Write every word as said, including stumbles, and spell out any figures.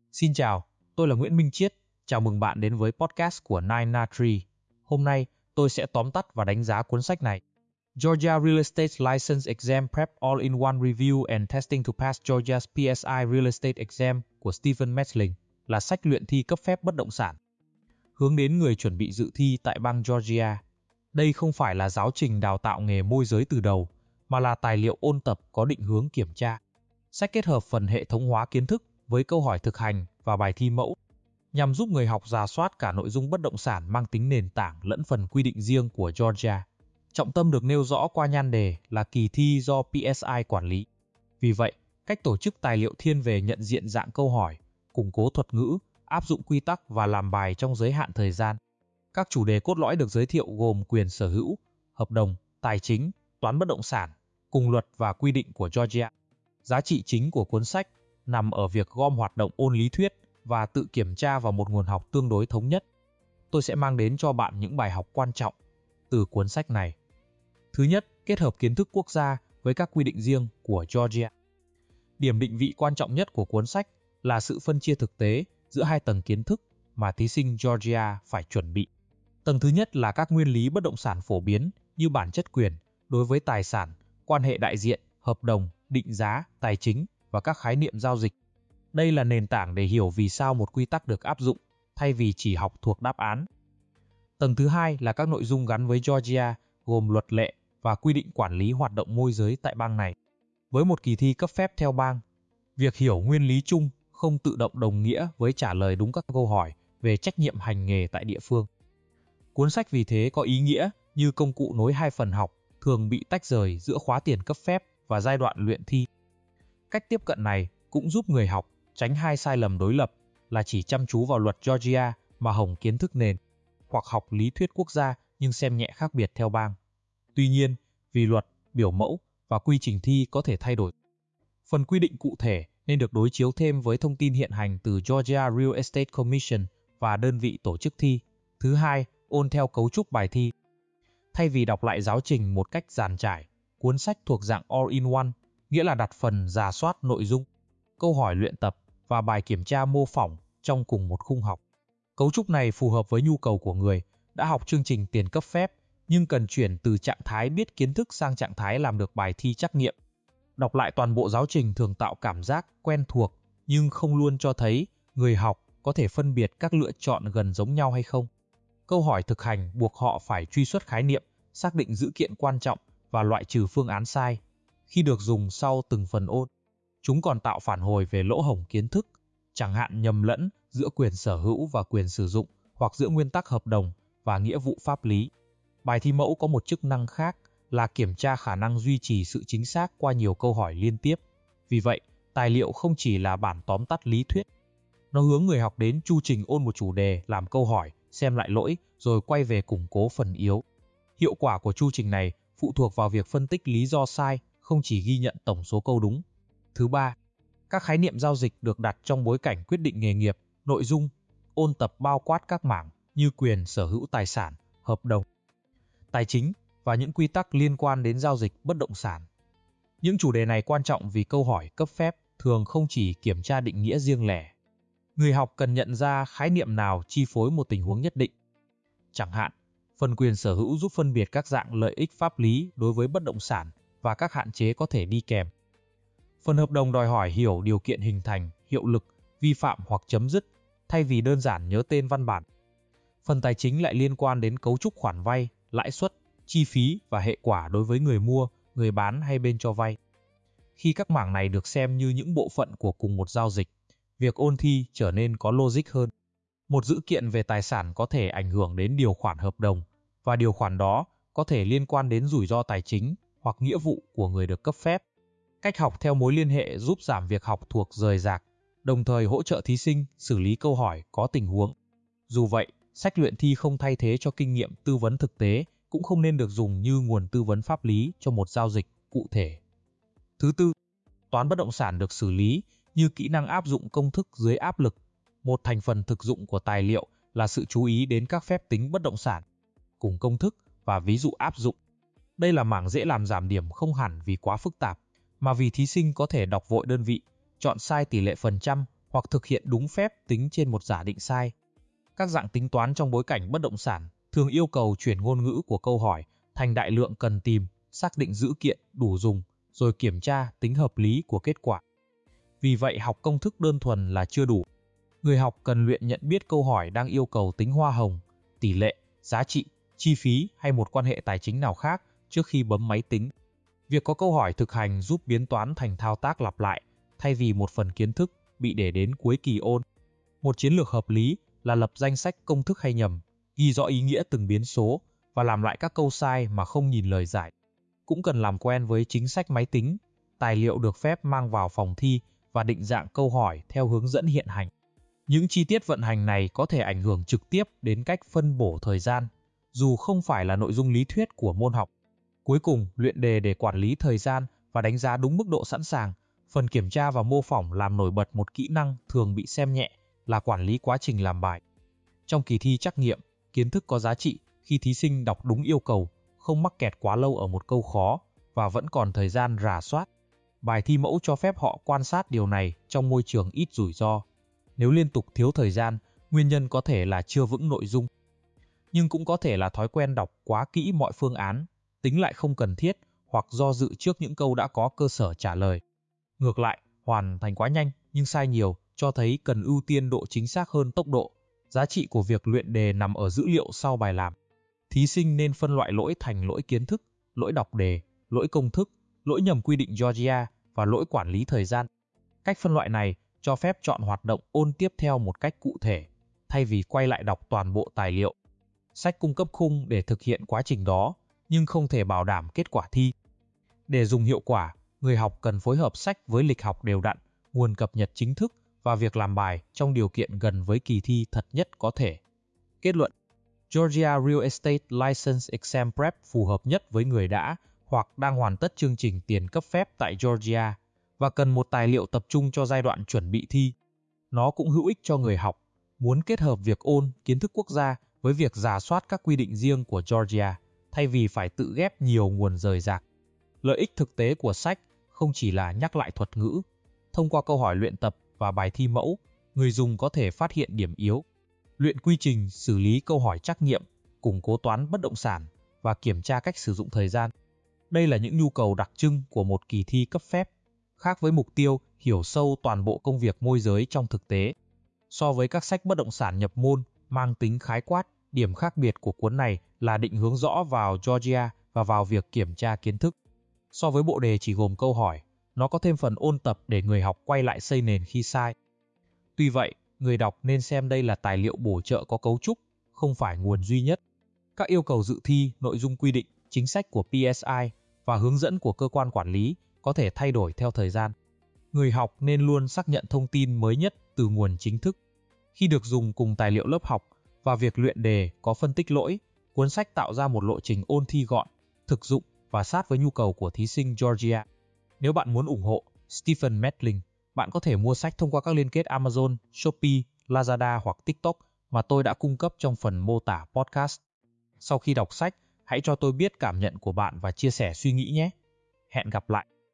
Xin chào, tôi là Nguyễn Minh Chiết. Chào mừng bạn đến với podcast của Nine Na Tree. Hôm nay, tôi sẽ tóm tắt và đánh giá cuốn sách này. Georgia Real Estate License Exam Prep All-in-One Review and Testing to Pass Georgia's pê ét i Real Estate Exam của Stephen Metzling là sách luyện thi cấp phép bất động sản. Hướng đến người chuẩn bị dự thi tại bang Georgia. Đây không phải là giáo trình đào tạo nghề môi giới từ đầu, mà là tài liệu ôn tập có định hướng kiểm tra. Sách kết hợp phần hệ thống hóa kiến thức với câu hỏi thực hành và bài thi mẫu, nhằm giúp người học rà soát cả nội dung bất động sản mang tính nền tảng lẫn phần quy định riêng của Georgia. Trọng tâm được nêu rõ qua nhan đề là kỳ thi do pê ét i quản lý. Vì vậy, cách tổ chức tài liệu thiên về nhận diện dạng câu hỏi, củng cố thuật ngữ, áp dụng quy tắc và làm bài trong giới hạn thời gian. Các chủ đề cốt lõi được giới thiệu gồm quyền sở hữu, hợp đồng, tài chính, toán bất động sản, cùng luật và quy định của Georgia. Giá trị chính của cuốn sách nằm ở việc gom hoạt động ôn lý thuyết và tự kiểm tra vào một nguồn học tương đối thống nhất. Tôi sẽ mang đến cho bạn những bài học quan trọng từ cuốn sách này. Thứ nhất, kết hợp kiến thức quốc gia với các quy định riêng của Georgia. Điểm định vị quan trọng nhất của cuốn sách là sự phân chia thực tế giữa hai tầng kiến thức mà thí sinh Georgia phải chuẩn bị. Tầng thứ nhất là các nguyên lý bất động sản phổ biến như bản chất quyền đối với tài sản, quan hệ đại diện, hợp đồng, định giá, tài chính và các khái niệm giao dịch. Đây là nền tảng để hiểu vì sao một quy tắc được áp dụng, thay vì chỉ học thuộc đáp án. Tầng thứ hai là các nội dung gắn với Georgia, gồm luật lệ và quy định quản lý hoạt động môi giới tại bang này. Với một kỳ thi cấp phép theo bang, việc hiểu nguyên lý chung không tự động đồng nghĩa với trả lời đúng các câu hỏi về trách nhiệm hành nghề tại địa phương. Cuốn sách vì thế có ý nghĩa như công cụ nối hai phần học thường bị tách rời giữa khóa tiền cấp phép và giai đoạn luyện thi. Cách tiếp cận này cũng giúp người học tránh hai sai lầm đối lập là chỉ chăm chú vào luật Georgia mà hỏng kiến thức nền, hoặc học lý thuyết quốc gia nhưng xem nhẹ khác biệt theo bang. Tuy nhiên, vì luật, biểu mẫu và quy trình thi có thể thay đổi, phần quy định cụ thể nên được đối chiếu thêm với thông tin hiện hành từ Georgia Real Estate Commission và đơn vị tổ chức thi. Thứ hai, ôn theo cấu trúc bài thi. Thay vì đọc lại giáo trình một cách dàn trải, cuốn sách thuộc dạng all-in-one, nghĩa là đặt phần rà soát nội dung, câu hỏi luyện tập và bài kiểm tra mô phỏng trong cùng một khung học. Cấu trúc này phù hợp với nhu cầu của người đã học chương trình tiền cấp phép nhưng cần chuyển từ trạng thái biết kiến thức sang trạng thái làm được bài thi trắc nghiệm. Đọc lại toàn bộ giáo trình thường tạo cảm giác quen thuộc nhưng không luôn cho thấy người học có thể phân biệt các lựa chọn gần giống nhau hay không. Câu hỏi thực hành buộc họ phải truy xuất khái niệm, xác định dữ kiện quan trọng và loại trừ phương án sai. Khi được dùng sau từng phần ôn, chúng còn tạo phản hồi về lỗ hổng kiến thức, chẳng hạn nhầm lẫn giữa quyền sở hữu và quyền sử dụng, hoặc giữa nguyên tắc hợp đồng và nghĩa vụ pháp lý. Bài thi mẫu có một chức năng khác là kiểm tra khả năng duy trì sự chính xác qua nhiều câu hỏi liên tiếp. Vì vậy, tài liệu không chỉ là bản tóm tắt lý thuyết. Nó hướng người học đến chu trình ôn một chủ đề, làm câu hỏi, xem lại lỗi, rồi quay về củng cố phần yếu. Hiệu quả của chu trình này phụ thuộc vào việc phân tích lý do sai, không chỉ ghi nhận tổng số câu đúng. Thứ ba, các khái niệm giao dịch được đặt trong bối cảnh quyết định nghề nghiệp, nội dung, ôn tập bao quát các mảng như quyền sở hữu tài sản, hợp đồng, tài chính và những quy tắc liên quan đến giao dịch bất động sản. Những chủ đề này quan trọng vì câu hỏi cấp phép thường không chỉ kiểm tra định nghĩa riêng lẻ. Người học cần nhận ra khái niệm nào chi phối một tình huống nhất định. Chẳng hạn, phần quyền sở hữu giúp phân biệt các dạng lợi ích pháp lý đối với bất động sản và các hạn chế có thể đi kèm. Phần hợp đồng đòi hỏi hiểu điều kiện hình thành, hiệu lực, vi phạm hoặc chấm dứt, thay vì đơn giản nhớ tên văn bản. Phần tài chính lại liên quan đến cấu trúc khoản vay, lãi suất, chi phí và hệ quả đối với người mua, người bán hay bên cho vay. Khi các mảng này được xem như những bộ phận của cùng một giao dịch, việc ôn thi trở nên có logic hơn. Một dữ kiện về tài sản có thể ảnh hưởng đến điều khoản hợp đồng, và điều khoản đó có thể liên quan đến rủi ro tài chính hoặc nghĩa vụ của người được cấp phép. Cách học theo mối liên hệ giúp giảm việc học thuộc rời rạc, đồng thời hỗ trợ thí sinh xử lý câu hỏi có tình huống. Dù vậy, sách luyện thi không thay thế cho kinh nghiệm tư vấn thực tế, cũng không nên được dùng như nguồn tư vấn pháp lý cho một giao dịch cụ thể. Thứ tư, toán bất động sản được xử lý như kỹ năng áp dụng công thức dưới áp lực. Một thành phần thực dụng của tài liệu là sự chú ý đến các phép tính bất động sản, cùng công thức và ví dụ áp dụng. Đây là mảng dễ làm giảm điểm không hẳn vì quá phức tạp, mà vì thí sinh có thể đọc vội đơn vị, chọn sai tỷ lệ phần trăm hoặc thực hiện đúng phép tính trên một giả định sai. Các dạng tính toán trong bối cảnh bất động sản thường yêu cầu chuyển ngôn ngữ của câu hỏi thành đại lượng cần tìm, xác định dữ kiện đủ dùng, rồi kiểm tra tính hợp lý của kết quả. Vì vậy, học công thức đơn thuần là chưa đủ. Người học cần luyện nhận biết câu hỏi đang yêu cầu tính hoa hồng, tỷ lệ, giá trị, chi phí hay một quan hệ tài chính nào khác trước khi bấm máy tính. Việc có câu hỏi thực hành giúp biến toán thành thao tác lặp lại, thay vì một phần kiến thức bị để đến cuối kỳ ôn. Một chiến lược hợp lý là lập danh sách công thức hay nhầm, ghi rõ ý nghĩa từng biến số và làm lại các câu sai mà không nhìn lời giải. Cũng cần làm quen với chính sách máy tính, tài liệu được phép mang vào phòng thi và định dạng câu hỏi theo hướng dẫn hiện hành. Những chi tiết vận hành này có thể ảnh hưởng trực tiếp đến cách phân bổ thời gian, dù không phải là nội dung lý thuyết của môn học. Cuối cùng, luyện đề để quản lý thời gian và đánh giá đúng mức độ sẵn sàng. Phần kiểm tra và mô phỏng làm nổi bật một kỹ năng thường bị xem nhẹ là quản lý quá trình làm bài. Trong kỳ thi trắc nghiệm, kiến thức có giá trị khi thí sinh đọc đúng yêu cầu, không mắc kẹt quá lâu ở một câu khó và vẫn còn thời gian rà soát. Bài thi mẫu cho phép họ quan sát điều này trong môi trường ít rủi ro. Nếu liên tục thiếu thời gian, nguyên nhân có thể là chưa vững nội dung. Nhưng cũng có thể là thói quen đọc quá kỹ mọi phương án, tính lại không cần thiết hoặc do dự trước những câu đã có cơ sở trả lời. Ngược lại, hoàn thành quá nhanh nhưng sai nhiều cho thấy cần ưu tiên độ chính xác hơn tốc độ. Giá trị của việc luyện đề nằm ở dữ liệu sau bài làm. Thí sinh nên phân loại lỗi thành lỗi kiến thức, lỗi đọc đề, lỗi công thức, lỗi nhầm quy định Georgia và lỗi quản lý thời gian. Cách phân loại này cho phép chọn hoạt động ôn tiếp theo một cách cụ thể, thay vì quay lại đọc toàn bộ tài liệu. Sách cung cấp khung để thực hiện quá trình đó, nhưng không thể bảo đảm kết quả thi. Để dùng hiệu quả, người học cần phối hợp sách với lịch học đều đặn, nguồn cập nhật chính thức và việc làm bài trong điều kiện gần với kỳ thi thật nhất có thể. Kết luận: Georgia Real Estate License Exam Prep phù hợp nhất với người đã hoặc đang hoàn tất chương trình tiền cấp phép tại Georgia và cần một tài liệu tập trung cho giai đoạn chuẩn bị thi. Nó cũng hữu ích cho người học muốn kết hợp việc ôn kiến thức quốc gia với việc rà soát các quy định riêng của Georgia, thay vì phải tự ghép nhiều nguồn rời rạc. Lợi ích thực tế của sách không chỉ là nhắc lại thuật ngữ. Thông qua câu hỏi luyện tập và bài thi mẫu, người dùng có thể phát hiện điểm yếu, luyện quy trình xử lý câu hỏi trắc nghiệm, củng cố toán bất động sản và kiểm tra cách sử dụng thời gian. Đây là những nhu cầu đặc trưng của một kỳ thi cấp phép, khác với mục tiêu hiểu sâu toàn bộ công việc môi giới trong thực tế. So với các sách bất động sản nhập môn mang tính khái quát, điểm khác biệt của cuốn này là định hướng rõ vào Georgia và vào việc kiểm tra kiến thức. So với bộ đề chỉ gồm câu hỏi, nó có thêm phần ôn tập để người học quay lại xây nền khi sai. Tuy vậy, người đọc nên xem đây là tài liệu bổ trợ có cấu trúc, không phải nguồn duy nhất. Các yêu cầu dự thi, nội dung quy định, chính sách của pê ét i và hướng dẫn của cơ quan quản lý có thể thay đổi theo thời gian. Người học nên luôn xác nhận thông tin mới nhất từ nguồn chính thức. Khi được dùng cùng tài liệu lớp học và việc luyện đề có phân tích lỗi, cuốn sách tạo ra một lộ trình ôn thi gọn, thực dụng và sát với nhu cầu của thí sinh Georgia. Nếu bạn muốn ủng hộ Stephen Medling, bạn có thể mua sách thông qua các liên kết Amazon, Shopee, Lazada hoặc TikTok mà tôi đã cung cấp trong phần mô tả podcast. Sau khi đọc sách, hãy cho tôi biết cảm nhận của bạn và chia sẻ suy nghĩ nhé. Hẹn gặp lại!